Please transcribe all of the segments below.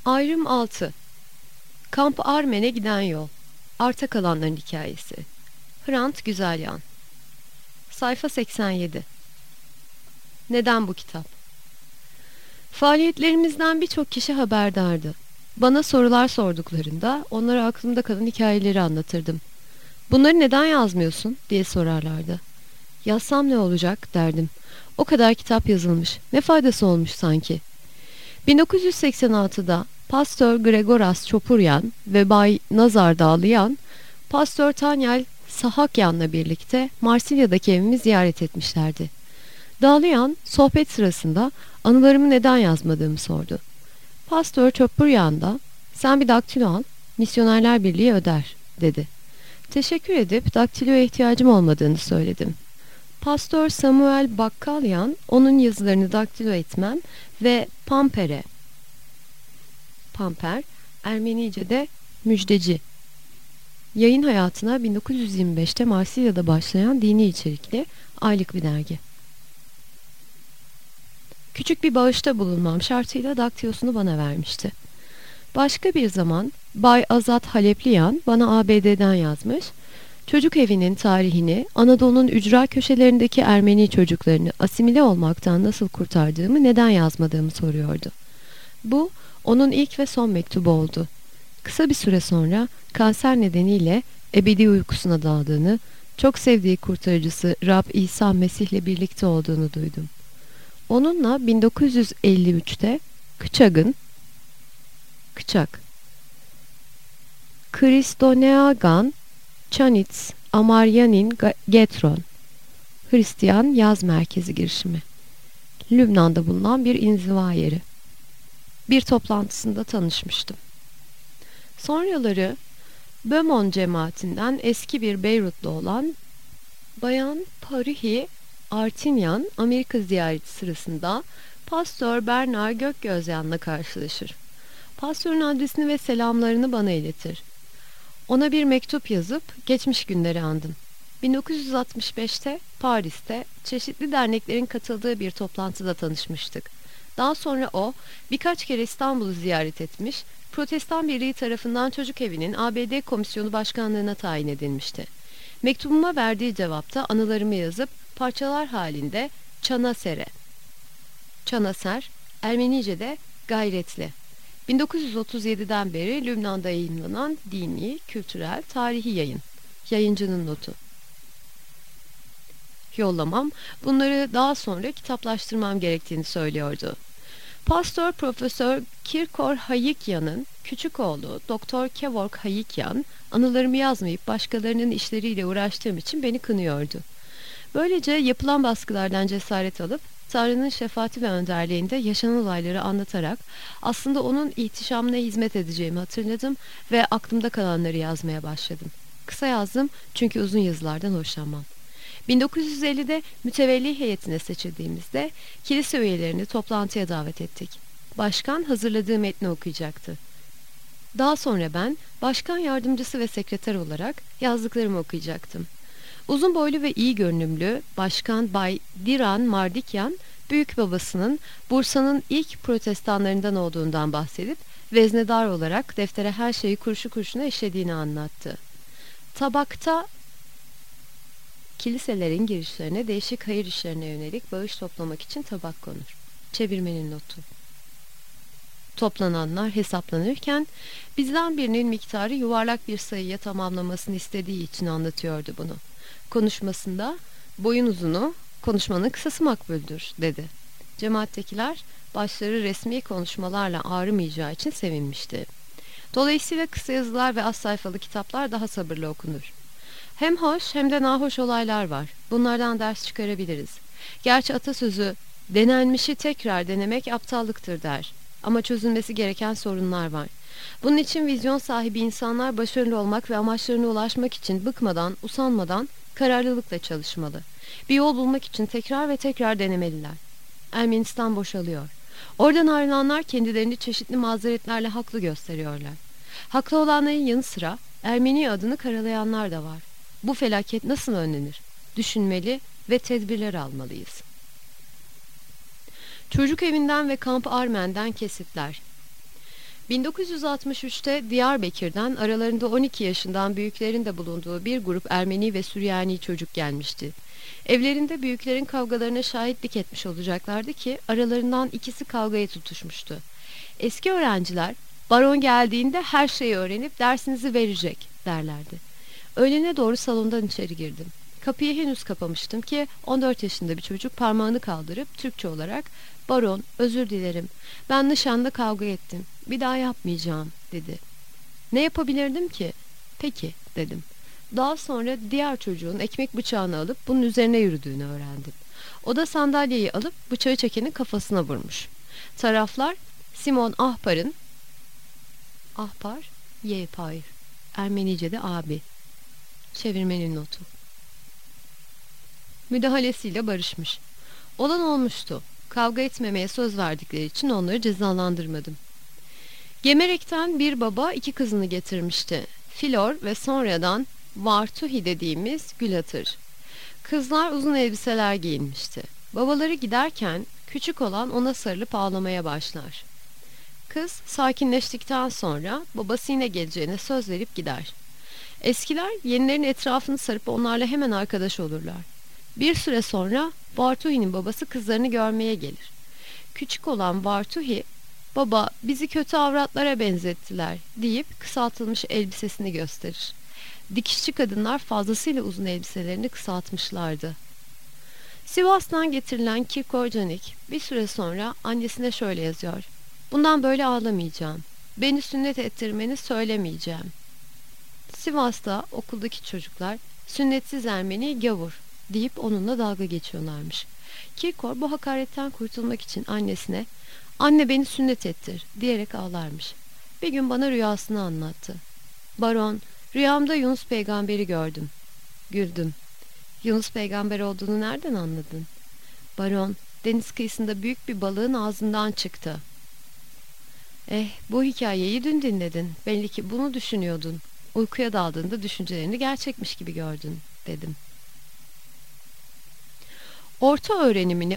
Ayrım 6. Kamp Armen'e giden yol. Arta kalanların hikayesi. Hrant Güzelyan. Sayfa 87. Neden bu kitap? Faaliyetlerimizden birçok kişi haberdardı. Bana sorular sorduklarında onlara aklımda kalan hikayeleri anlatırdım. "Bunları neden yazmıyorsun?" diye sorarlardı. "Yazsam ne olacak?" derdim. "O kadar kitap yazılmış. Ne faydası olmuş sanki?" 1986'da Pastör Gregoras Çopuryan ve Bay Nazar Dağlıyan, Pastör Tanyal Sahakyan'la birlikte Marsilya'daki evimi ziyaret etmişlerdi. Dağlıyan sohbet sırasında anılarımı neden yazmadığımı sordu. Pastör Çopuryan da "Sen bir daktilo al, Misyonerler Birliği öder," dedi. Teşekkür edip daktiloya ihtiyacım olmadığını söyledim. Pastör Samuel Bakkalyan onun yazılarını daktilo etmem ve Pamper, Ermenice'de müjdeci, yayın hayatına 1925'te Marsilya'da başlayan dini içerikli aylık bir dergi. Küçük bir bağışta bulunmam şartıyla daktilosunu bana vermişti. Başka bir zaman Bay Azat Halepliyan bana ABD'den yazmış, çocuk evinin tarihini, Anadolu'nun ücra köşelerindeki Ermeni çocuklarını asimile olmaktan nasıl kurtardığımı, neden yazmadığımı soruyordu. Bu onun ilk ve son mektubu oldu. Kısa bir süre sonra kanser nedeniyle ebedi uykusuna daldığını, çok sevdiği kurtarıcısı Rab İsa Mesih'le birlikte olduğunu duydum. Onunla 1953'te Kıçak, Kristoneagan, Çanits, Amaryanin Getron, Hristiyan Yaz Merkezi girişimi, Lübnan'da bulunan bir inziva yeri. Bir toplantısında tanışmıştım. Sonraları Bömon cemaatinden eski bir Beyrutlu olan Bayan Parihi Artinyan, Amerika ziyareti sırasında Pastör Bernard Gökgözyan'la karşılaşır. Pastörün adresini ve selamlarını bana iletir. Ona bir mektup yazıp geçmiş günleri andım. 1965'te Paris'te çeşitli derneklerin katıldığı bir toplantıda tanışmıştık. Daha sonra o birkaç kere İstanbul'u ziyaret etmiş, Protestan Birliği tarafından çocuk evinin ABD komisyonu başkanlığına tayin edilmişti. Mektubuma verdiği cevapta anılarımı yazıp parçalar halinde Çanaser, Ermenice'de gayretli. 1937'den beri Lübnan'da yayınlanan dini, kültürel, tarihi yayın. Yayıncının notu. Yollamam bunları daha sonra kitaplaştırmam gerektiğini söylüyordu. Pastör Profesör Kirkor Hayikyan'ın küçük oğlu Doktor Kevork Hayikyan, anılarımı yazmayıp başkalarının işleriyle uğraştığım için beni kınıyordu. Böylece yapılan baskılardan cesaret alıp Tanrı'nın şefaati ve önderliğinde yaşanan olayları anlatarak aslında onun ihtişamına hizmet edeceğimi hatırladım ve aklımda kalanları yazmaya başladım. Kısa yazdım çünkü uzun yazılardan hoşlanmam. 1950'de mütevelli heyetine seçildiğimizde kilise üyelerini toplantıya davet ettik. Başkan hazırladığı metni okuyacaktı. Daha sonra ben başkan yardımcısı ve sekreter olarak yazdıklarımı okuyacaktım. Uzun boylu ve iyi görünümlü Başkan Bay Diran Mardikyan, büyük babasının Bursa'nın ilk protestanlarından olduğundan bahsedip veznedar olarak deftere her şeyi kuruşu kuruşuna işlediğini anlattı. Tabakta kiliselerin girişlerine değişik hayır işlerine yönelik bağış toplamak için tabak konur. Çevirmenin notu. Toplananlar hesaplanırken bizden birinin miktarı yuvarlak bir sayıya tamamlamasını istediği için anlatıyordu bunu. Konuşmasında boyun uzunu, konuşmanın kısası makbuldür dedi. Cemaattekiler başları resmi konuşmalarla ağrımayacağı için sevinmişti. Dolayısıyla kısa yazılar ve az sayfalı kitaplar daha sabırlı okunur. Hem hoş hem de nahoş olaylar var. Bunlardan ders çıkarabiliriz. Gerçi atasözü denenmişi tekrar denemek aptallıktır der. Ama çözülmesi gereken sorunlar var. Bunun için vizyon sahibi insanlar başarılı olmak ve amaçlarına ulaşmak için bıkmadan, usanmadan kararlılıkla çalışmalı. Bir yol bulmak için tekrar ve tekrar denemeliler. Ermenistan boşalıyor. Oradan ayrılanlar kendilerini çeşitli mazeretlerle haklı gösteriyorlar. Haklı olanların yanı sıra Ermeni adını karalayanlar da var. Bu felaket nasıl önlenir? Düşünmeli ve tedbirler almalıyız. Çocuk evinden ve Kamp Armen'den kesitler. 1963'te Diyarbakır'dan aralarında 12 yaşından büyüklerin de bulunduğu bir grup Ermeni ve Süryani çocuk gelmişti. Evlerinde büyüklerin kavgalarına şahitlik etmiş olacaklardı ki aralarından ikisi kavgaya tutuşmuştu. Eski öğrenciler baron geldiğinde her şeyi öğrenip dersinizi verecek derlerdi. Öğlene doğru salondan içeri girdim. Kapıyı henüz kapamıştım ki 14 yaşında bir çocuk parmağını kaldırıp Türkçe olarak "Baron, özür dilerim. Ben nişanda kavga ettim. Bir daha yapmayacağım," dedi. "Ne yapabilirdim ki?" "Peki," dedim. Daha sonra diğer çocuğun ekmek bıçağını alıp bunun üzerine yürüdüğünü öğrendim. O da sandalyeyi alıp bıçağı çekenin kafasına vurmuş. Taraflar Simon Ahpar'ın Ahpar, Yepayr, Ermenice'de abi. Çevirmenin notu. Müdahalesiyle barışmış. Olan olmuştu. Kavga etmemeye söz verdikleri için onları cezalandırmadım. Gemerek'ten bir baba 2 kızını getirmişti. Filor ve sonradan Vartuhi dediğimiz Gülatır. Kızlar uzun elbiseler giyinmişti. Babaları giderken küçük olan ona sarılıp ağlamaya başlar. Kız sakinleştikten sonra babası yine geleceğine söz verip gider. Eskiler yenilerin etrafını sarıp onlarla hemen arkadaş olurlar. Bir süre sonra Vartuhi'nin babası kızlarını görmeye gelir. Küçük olan Vartuhi, "Baba, bizi kötü avratlara benzettiler," deyip kısaltılmış elbisesini gösterir. Dikişçi kadınlar fazlasıyla uzun elbiselerini kısaltmışlardı. Sivas'tan getirilen Kirkor Canik bir süre sonra annesine şöyle yazıyor: "Bundan böyle ağlamayacağım. Beni sünnet ettirmeni söylemeyeceğim." Sivas'ta okuldaki çocuklar "Sünnetsiz Ermeni gavur," deyip onunla dalga geçiyorlarmış. Kirkor bu hakaretten kurtulmak için annesine "Anne, beni sünnet ettir," diyerek ağlarmış. Bir gün bana rüyasını anlattı. "Baron, rüyamda Yunus peygamberi gördüm." Güldüm. "Yunus peygamber olduğunu nereden anladın?" "Baron, deniz kıyısında büyük bir balığın ağzından çıktı." Bu hikayeyi dün dinledin. Belli ki bunu düşünüyordun. Uykuya daldığında düşüncelerini gerçekmiş gibi gördün," dedim. Orta öğrenimini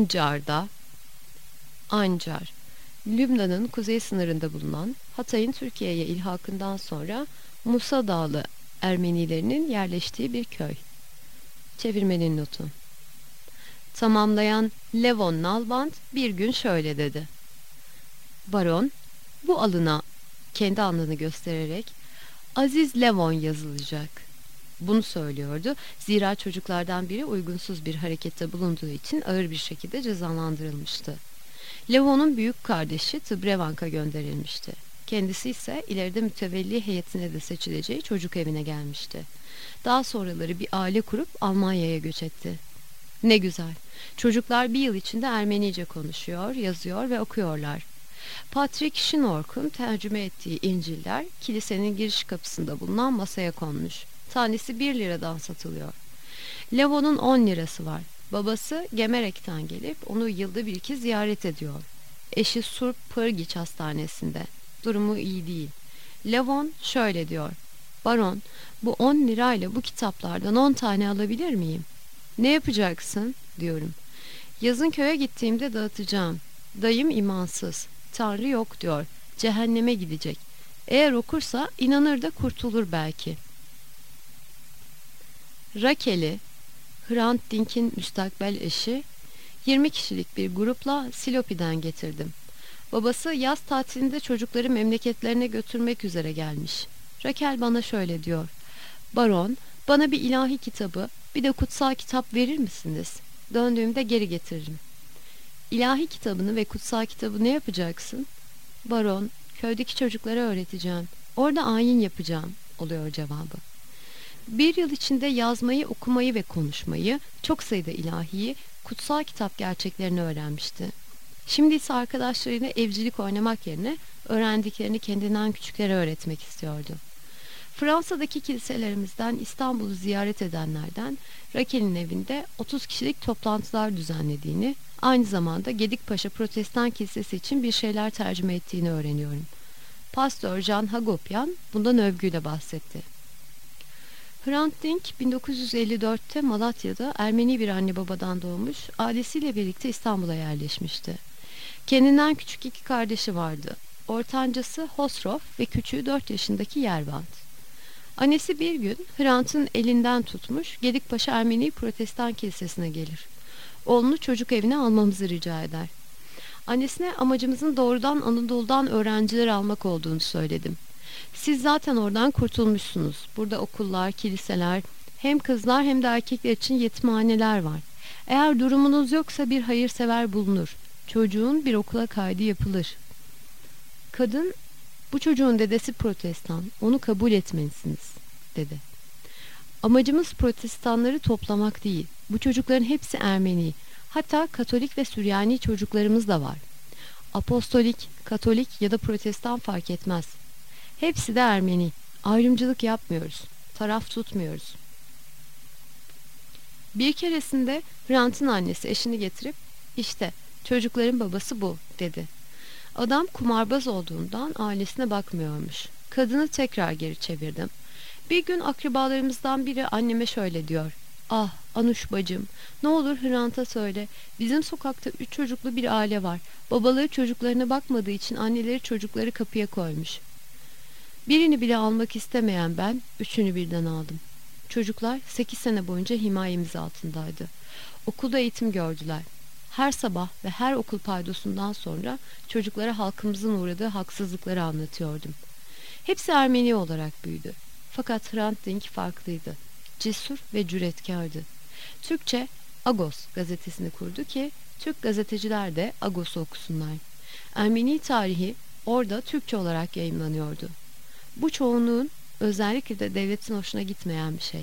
Ancar, Lübnan'ın kuzey sınırında bulunan, Hatay'ın Türkiye'ye ilhakından sonra Musa Dağlı Ermenilerinin yerleştiği bir köy. Çevirmenin notu. Tamamlayan Levon Nalbant bir gün şöyle dedi: "Baron, bu alına," kendi alnını göstererek, "Aziz Levon yazılacak." Bunu söylüyordu. Zira çocuklardan biri uygunsuz bir harekette bulunduğu için ağır bir şekilde cezalandırılmıştı. Levon'un büyük kardeşi Tıbrevank'a gönderilmişti. Kendisi ise ileride mütevelli heyetine de seçileceği çocuk evine gelmişti. Daha sonraları bir aile kurup Almanya'ya göç etti. Ne güzel. Çocuklar bir yıl içinde Ermenice konuşuyor, yazıyor ve okuyorlar. Patrick Schnork'un tercüme ettiği İncil'ler kilisenin giriş kapısında bulunan masaya konmuş. Tanesi 1 liradan satılıyor. Levon'un 10 lirası var. Babası Gemerek'ten gelip onu yılda 1-2 ziyaret ediyor. Eşi Surp Pırgiç hastanesinde. Durumu iyi değil. Levon şöyle diyor: "Baron, bu 10 lirayla bu kitaplardan 10 tane alabilir miyim?" "Ne yapacaksın?" diyorum. "Yazın köye gittiğimde dağıtacağım. Dayım imansız. Tanrı yok diyor. Cehenneme gidecek. Eğer okursa inanır da kurtulur belki." Rakel'i, Hrant Dink'in müstakbel eşi, 20 kişilik bir grupla Silopi'den getirdim. Babası yaz tatilinde çocukları memleketlerine götürmek üzere gelmiş. Rakel bana şöyle diyor: "Baron, bana bir ilahi kitabı, bir de kutsal kitap verir misiniz? Döndüğümde geri getiririm." "İlahi kitabını ve kutsal kitabı ne yapacaksın?" "Baron, köydeki çocuklara öğreteceğim. Orada ayin yapacağım," oluyor cevabı. 1 yıl içinde yazmayı, okumayı ve konuşmayı, çok sayıda ilahiyi, kutsal kitap gerçeklerini öğrenmişti. Şimdi ise arkadaşlarıyla evcilik oynamak yerine öğrendiklerini kendinden küçüklere öğretmek istiyordu. Fransa'daki kiliselerimizden İstanbul'u ziyaret edenlerden Rakel'in evinde 30 kişilik toplantılar düzenlediğini, aynı zamanda Gedikpaşa Protestan Kilisesi için bir şeyler tercüme ettiğini öğreniyorum. Pastör Jan Hagopian bundan övgüyle bahsetti. Hrant Dink 1954'te Malatya'da Ermeni bir anne babadan doğmuş, ailesiyle birlikte İstanbul'a yerleşmişti. Kendinden küçük 2 kardeşi vardı. ortancası Hosrov ve küçüğü 4 yaşındaki Yervant. Annesi bir gün Hrant'ın elinden tutmuş Gedikpaşa Ermeni Protestan Kilisesi'ne gelir. Oğlunu çocuk evine almamızı rica eder. Annesine amacımızın doğrudan Anadolu'dan öğrenciler almak olduğunu söyledim. Siz zaten oradan kurtulmuşsunuz. Burada okullar, kiliseler, hem kızlar hem de erkekler için yetimhaneler var. Eğer durumunuz yoksa bir hayırsever bulunur. Çocuğun bir okula kaydı yapılır. Kadın, bu çocuğun dedesi Protestan, onu kabul etmelisiniz, dedi. Amacımız Protestanları toplamak değil. Bu çocukların hepsi Ermeni. Hatta Katolik ve Süryani çocuklarımız da var. Apostolik, Katolik ya da Protestan fark etmez. Hepsi de Ermeni. Ayrımcılık yapmıyoruz. Taraf tutmuyoruz. Bir keresinde Hrant'ın annesi eşini getirip işte çocukların babası bu, dedi. Adam kumarbaz olduğundan ailesine bakmıyormuş. Kadını tekrar geri çevirdim. Bir gün akrabalarımızdan biri anneme şöyle diyor. Ah Anuş bacım, ne olur Hrant'a söyle. Bizim sokakta 3 çocuklu bir aile var. Babaları çocuklarına bakmadığı için anneleri çocukları kapıya koymuş. Birini bile almak istemeyen ben 3'ünü birden aldım. Çocuklar 8 sene boyunca himayemiz altındaydı. Okulda eğitim gördüler. Her sabah ve her okul paydosundan sonra çocuklara halkımızın uğradığı haksızlıkları anlatıyordum. Hepsi Ermeni olarak büyüdü. Fakat Hrant Dink farklıydı. Cesur ve cüretkardı. Türkçe Agos gazetesini kurdu ki Türk gazeteciler de Agos'u okusunlar. Ermeni tarihi orada Türkçe olarak yayımlanıyordu. Bu çoğunluğun, özellikle de devletin hoşuna gitmeyen bir şey.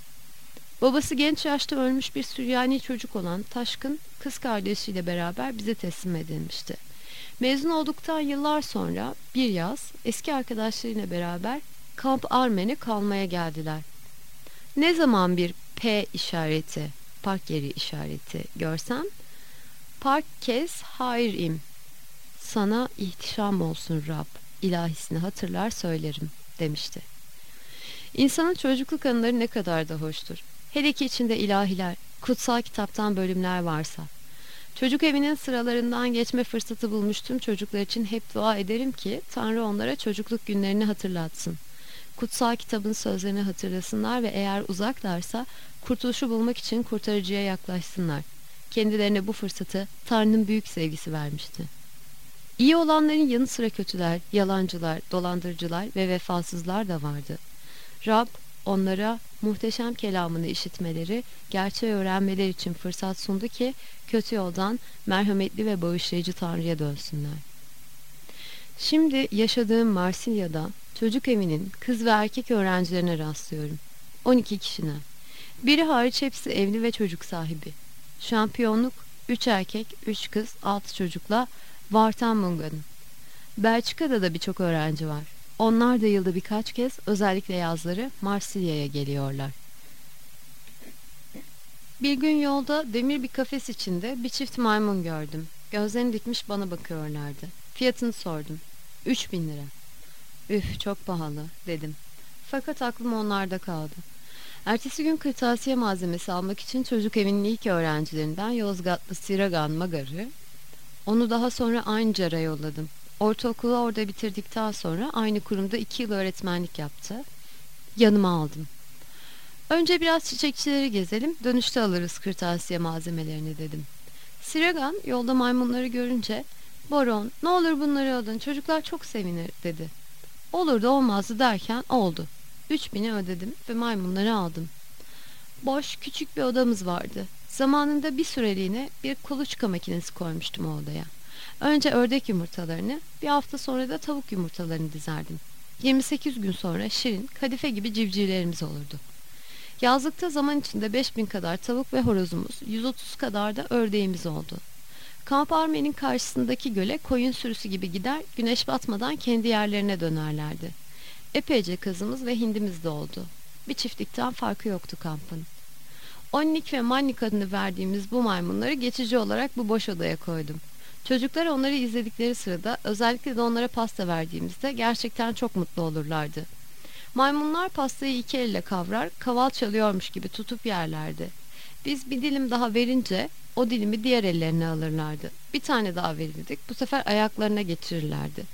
Babası genç yaşta ölmüş bir Süryani çocuk olan Taşkın, kız kardeşiyle beraber bize teslim edilmişti. Mezun olduktan yıllar sonra bir yaz eski arkadaşlarıyla beraber Kamp Armen'e kalmaya geldiler. Ne zaman bir P işareti, park yeri işareti görsem, park kes hayrim, sana ihtişam olsun Rab ilahisini hatırlar söylerim, demişti. İnsanın çocukluk anıları ne kadar da hoştur. Hele ki içinde ilahiler, kutsal kitaptan bölümler varsa. Çocuk evinin sıralarından geçme fırsatı bulmuş tüm çocuklar için hep dua ederim ki Tanrı onlara çocukluk günlerini hatırlatsın. Kutsal kitabın sözlerini hatırlasınlar ve eğer uzaklarsa kurtuluşu bulmak için kurtarıcıya yaklaşsınlar. Kendilerine bu fırsatı Tanrı'nın büyük sevgisi vermişti. İyi olanların yanı sıra kötüler, yalancılar, dolandırıcılar ve vefasızlar da vardı. Rab onlara muhteşem kelamını işitmeleri, gerçeği öğrenmeleri için fırsat sundu ki kötü yoldan merhametli ve bağışlayıcı Tanrı'ya dönsünler. Şimdi yaşadığım Marsilya'da çocuk evinin kız ve erkek öğrencilerine rastlıyorum. 12 kişine. Biri hariç hepsi evli ve çocuk sahibi. Şampiyonluk 3 erkek, 3 kız, 6 çocukla Vartanmungan'ın. Belçika'da da birçok öğrenci var. Onlar da yılda birkaç kez, özellikle yazları Marsilya'ya geliyorlar. Bir gün yolda demir bir kafes içinde bir çift maymun gördüm. Gözlerini dikmiş bana bakıyorlardı. Fiyatını sordum. 3.000 lira. Üf çok pahalı dedim. Fakat aklım onlarda kaldı. Ertesi gün kırtasiye malzemesi almak için çocuk evinin ilk öğrencilerinden Yozgatlı Siragan Magar'ı, onu daha sonra Ayncar'a yolladım. Ortaokulu orada bitirdikten sonra aynı kurumda 2 yıl öğretmenlik yaptı. Yanıma aldım. Önce biraz çiçekçileri gezelim, dönüşte alırız kırtasiye malzemelerini dedim. Siragan yolda maymunları görünce, Baron ne olur bunları alın, çocuklar çok sevinir dedi. Olur da olmazdı derken oldu. 3.000'i ödedim ve maymunları aldım. Boş küçük bir odamız vardı. Zamanında bir süreliğine bir kuluçka makinesi koymuştum o odaya. Önce ördek yumurtalarını, bir hafta sonra da tavuk yumurtalarını dizerdim. 28 gün sonra şirin, kadife gibi civcivlerimiz olurdu. Yazlıkta zaman içinde 5.000 kadar tavuk ve horozumuz, 130 kadar da ördeğimiz oldu. Kamp Armen'in karşısındaki göle koyun sürüsü gibi gider, güneş batmadan kendi yerlerine dönerlerdi. Epeyce kazımız ve hindimiz de oldu. Bir çiftlikten farkı yoktu kampın. Onnik ve Mannik adını verdiğimiz bu maymunları geçici olarak bu boş odaya koydum. Çocuklar onları izledikleri sırada, özellikle de onlara pasta verdiğimizde gerçekten çok mutlu olurlardı. Maymunlar pastayı 2 elle kavrar, kaval çalıyormuş gibi tutup yerlerdi. Biz bir dilim daha verince o dilimi diğer ellerine alırlardı. Bir tane daha verirdik, bu sefer ayaklarına geçirirlerdi.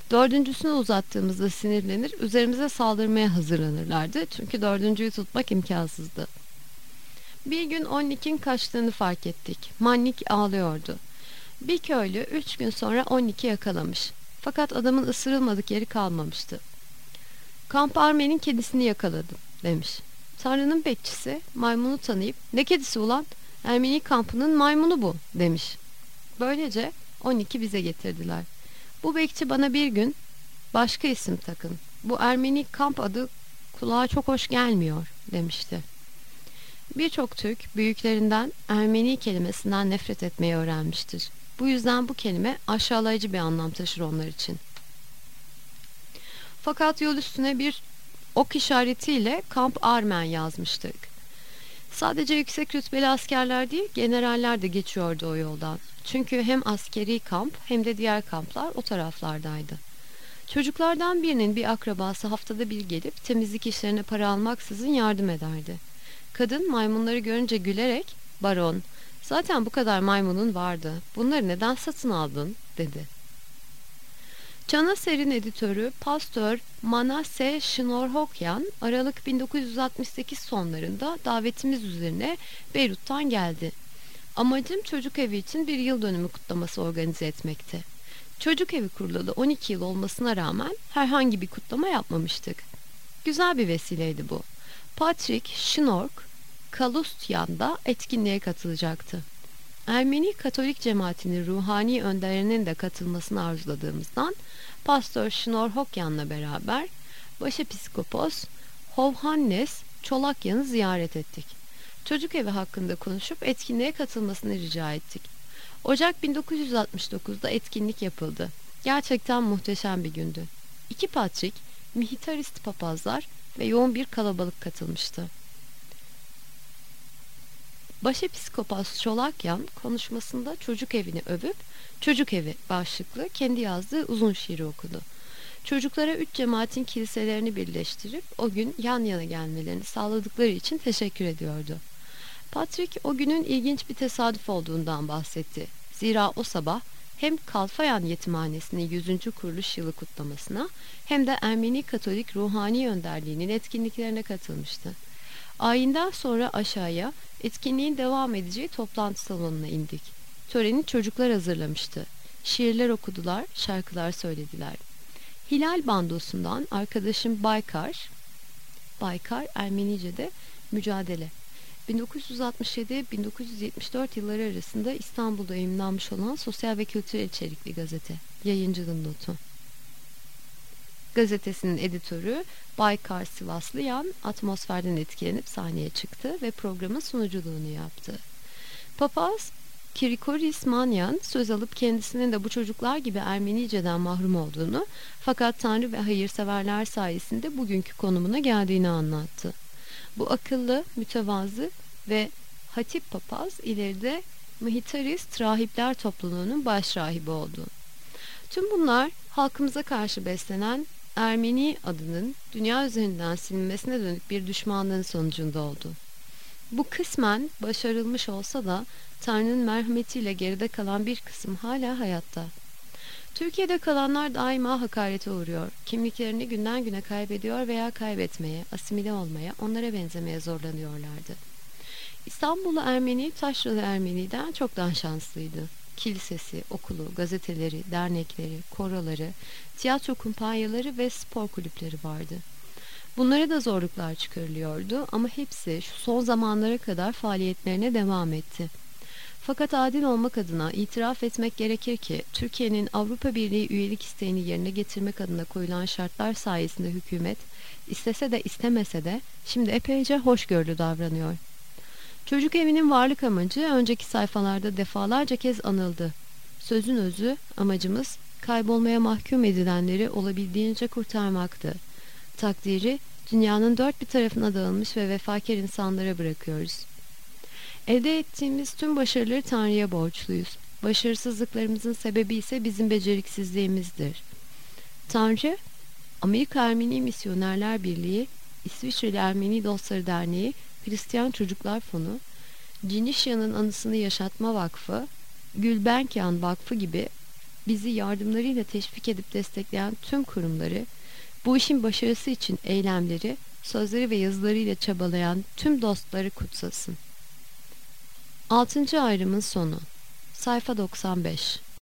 Dördüncüsünü uzattığımızda sinirlenir, üzerimize saldırmaya hazırlanırlardı. Çünkü dördüncüyü tutmak imkansızdı. Bir gün Onnik'in kaçtığını fark ettik. Mannik ağlıyordu. Bir köylü 3 gün sonra Onnik'i yakalamış. Fakat adamın ısırılmadık yeri kalmamıştı. Kamp Armen'in kedisini yakaladım demiş. Tanrı'nın bekçisi maymunu tanıyıp ne kedisi ulan? Ermeni kampının maymunu bu demiş. Böylece 12 bize getirdiler. Bu bekçi bana bir gün başka isim takın. Bu Ermeni kamp adı kulağa çok hoş gelmiyor demişti. Birçok Türk büyüklerinden Ermeni kelimesinden nefret etmeyi öğrenmiştir. Bu yüzden bu kelime aşağılayıcı bir anlam taşır onlar için. Fakat yol üstüne bir ok işaretiyle Kamp Armen yazmıştık. Sadece yüksek rütbeli askerler değil, generaller de geçiyordu o yoldan. Çünkü hem askeri kamp hem de diğer kamplar o taraflardaydı. Çocuklardan birinin bir akrabası haftada bir gelip temizlik işlerine para almaksızın yardım ederdi. Kadın maymunları görünce gülerek, "Baron, zaten bu kadar maymunun vardı. Bunları neden satın aldın?" dedi. Canaser'in editörü Pastör Manasseh Şnorhokyan, Aralık 1968 sonlarında davetimiz üzerine Beyrut'tan geldi. Amacım çocuk evi için bir yıl dönümü kutlaması organize etmekti. Çocuk evi kurulalı 12 yıl olmasına rağmen herhangi bir kutlama yapmamıştık. Güzel bir vesileydi bu. Patrick Schnork Kalustyan da etkinliğe katılacaktı. Ermeni Katolik cemaatinin ruhani önderinin de katılmasını arzuladığımızdan Pastör Şnorhokyan'la beraber Başepiskopos Hovhannes Çolakyan'ı ziyaret ettik. Çocuk evi hakkında konuşup etkinliğe katılmasını rica ettik. Ocak 1969'da etkinlik yapıldı. Gerçekten muhteşem bir gündü. 2 patrik, mihitarist papazlar ve yoğun bir kalabalık katılmıştı. Başepiskopos Çolakyan konuşmasında çocuk evini övüp "Çocuk evi" başlıklı kendi yazdığı uzun şiiri okudu. Çocuklara 3 cemaatin kiliselerini birleştirip o gün yan yana gelmelerini sağladıkları için teşekkür ediyordu. Patrick o günün ilginç bir tesadüf olduğundan bahsetti. Zira o sabah hem Kalfayan Yetimhanesi'nin 100. kuruluş yılı kutlamasına hem de Ermeni Katolik Ruhani Önderliği'nin etkinliklerine katılmıştı. Ayinden sonra aşağıya etkinliğin devam edeceği toplantı salonuna indik. Töreni çocuklar hazırlamıştı. Şiirler okudular, şarkılar söylediler. Hilal bandosundan arkadaşım Baykar Ermenice'de mücadele. 1967-1974 yılları arasında İstanbul'da yayımlanmış olan sosyal ve kültürel içerikli gazete. Yayıncılığın notu. Gazetesinin editörü Baykar Sivaslıyan atmosferden etkilenip sahneye çıktı ve programın sunuculuğunu yaptı. Papaz Kirikoris Manyan söz alıp kendisinin de bu çocuklar gibi Ermenice'den mahrum olduğunu fakat Tanrı ve hayırseverler sayesinde bugünkü konumuna geldiğini anlattı. Bu akıllı, mütevazı ve hatip papaz ileride Mıhitarist Rahipler Topluluğu'nun başrahibi oldu. Tüm bunlar halkımıza karşı beslenen Ermeni adının dünya üzerinden silinmesine dönük bir düşmanlığın sonucunda oldu. Bu kısmen başarılmış olsa da Tanrı'nın merhametiyle geride kalan bir kısım hala hayatta. Türkiye'de kalanlar daima hakarete uğruyor. Kimliklerini günden güne kaybediyor veya kaybetmeye, asimile olmaya, onlara benzemeye zorlanıyorlardı. İstanbullu Ermeni, Taşralı Ermeni'den çok daha şanslıydı. Kilisesi, okulu, gazeteleri, dernekleri, koroları, tiyatro kumpanyaları ve spor kulüpleri vardı. Bunlara da zorluklar çıkarılıyordu ama hepsi şu son zamanlara kadar faaliyetlerine devam etti. Fakat adil olmak adına itiraf etmek gerekir ki Türkiye'nin Avrupa Birliği üyelik isteğini yerine getirmek adına koyulan şartlar sayesinde hükümet istese de istemese de şimdi epeyce hoşgörülü davranıyor. Çocuk evinin varlık amacı önceki sayfalarda defalarca kez anıldı. Sözün özü, amacımız kaybolmaya mahkum edilenleri olabildiğince kurtarmaktı. Takdiri dünyanın dört bir tarafına dağılmış ve vefakar insanlara bırakıyoruz. Elde ettiğimiz tüm başarıları Tanrı'ya borçluyuz. Başarısızlıklarımızın sebebi ise bizim beceriksizliğimizdir. Tanrı, Amerika Ermeni Misyonerler Birliği, İsviçreli Ermeni Dostları Derneği, Hristiyan Çocuklar Fonu, Cinişya'nın Anısını Yaşatma Vakfı, Gülbenkian Vakfı gibi bizi yardımlarıyla teşvik edip destekleyen tüm kurumları, bu işin başarısı için eylemleri, sözleri ve yazılarıyla çabalayan tüm dostları kutsasın. 6. ayrımın sonu. Sayfa 95.